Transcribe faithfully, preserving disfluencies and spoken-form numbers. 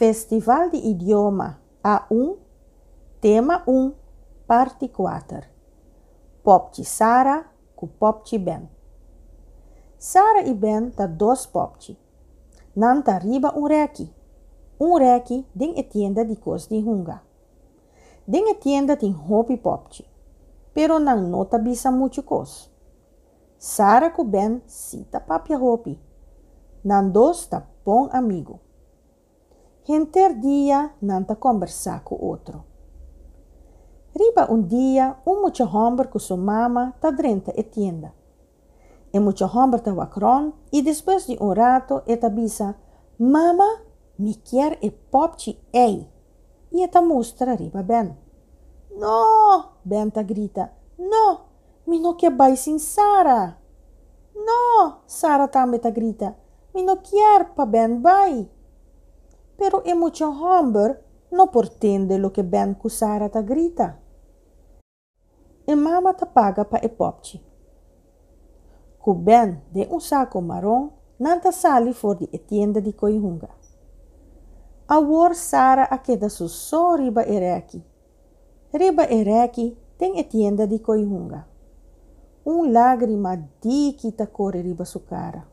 Festival de Idioma A um, Tema um, Parte quatro. Popci Sara com Popci Ben. Sara e Ben tá dois Popci. Nan tá riba um reki. Um reki den e tienda di cos di hunga. Den e tienda tin hopi Popci. Pero nan nota bisa mucho cos. Sara com Ben sita papia hopi. Nan dos tá bom amigo. Henter dia nan tá conversar com outro. Riba um dia, um mucha homber com sua mama tá drenta e tienda. E mucha homber tá wakron e depois de um rato e tá bisa, mama, me quer e Popci ei. E tá mostra riba Ben. No, Ben tá grita, no, me não quer bai sin Sara. No, Sara também tá grita, me não quer pa Ben bai. Pero e mucha homber não portende lo que Ben com Sara tá grita. E mama tá paga pa e Popci. Ku Ben de um saco marrom, não tá sali for di tienda di Koihunga. A war Sara a queda su so riba e reki. Riba e reki tem e tienda di Koihunga. Um lágrima di que tá corre riba su cara.